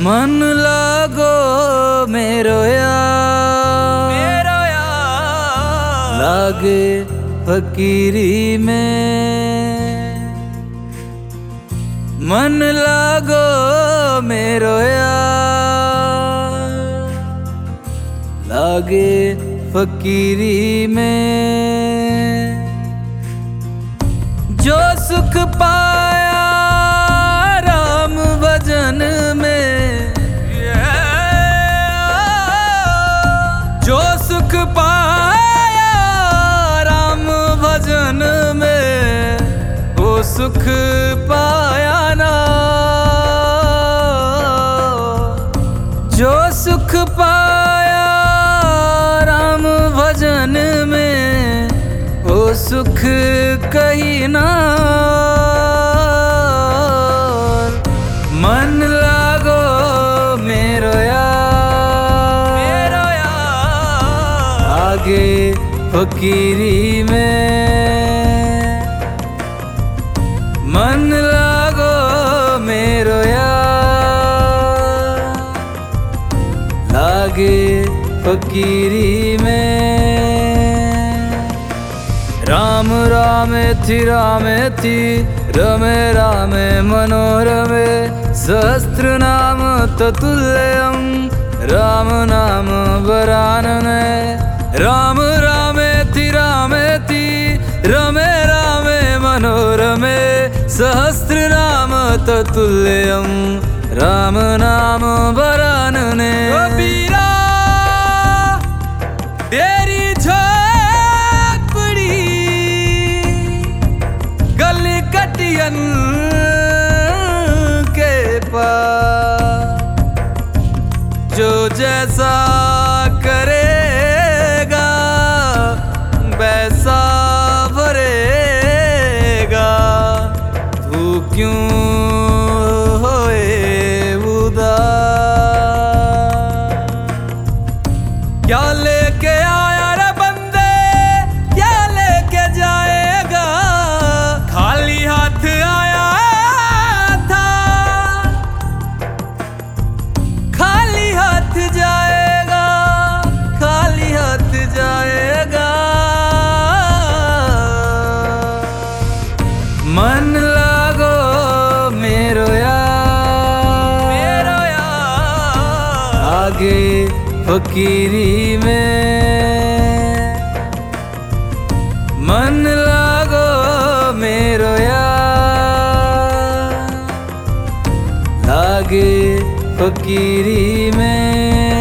मन लागो मेरो यार लागे फकीरी में। मन लागो मेरो यार लागे फकीरी में। जो सुख पाया राम भजन में, जो सुख पाया राम भजन में, वो सुख पाया ना। जो सुख पाया राम भजन में, वो सुख कहीं ना। मन लागो मेरो यार आगे फकीरी में। मन लागो मेरो यार लागे फकीरी में। राम रामेति रामेति रमे रामे मनोरमे, सहस्त्र नाम ततुल्यं राम नाम वरानने। राम रामेति रामेति रमे रामे मनोरमे, सहस्त्र नाम ततुल्यं राम नाम वरानने। बीरा तेरी झोपड़ी गल कटियन के पास, जो जैसा करेगा वैसा भरेगा। तू क्यों होए उदास? क्या लेके आया रे बंदे, क्या लेके जाएगा? खाली हाथ आया था, खाली हाथ जाएगा, खाली हाथ जाएगा। मन लागो मेरो यार आगे फकीरी में। मन लागो मेरो यार लागे फकीरी में।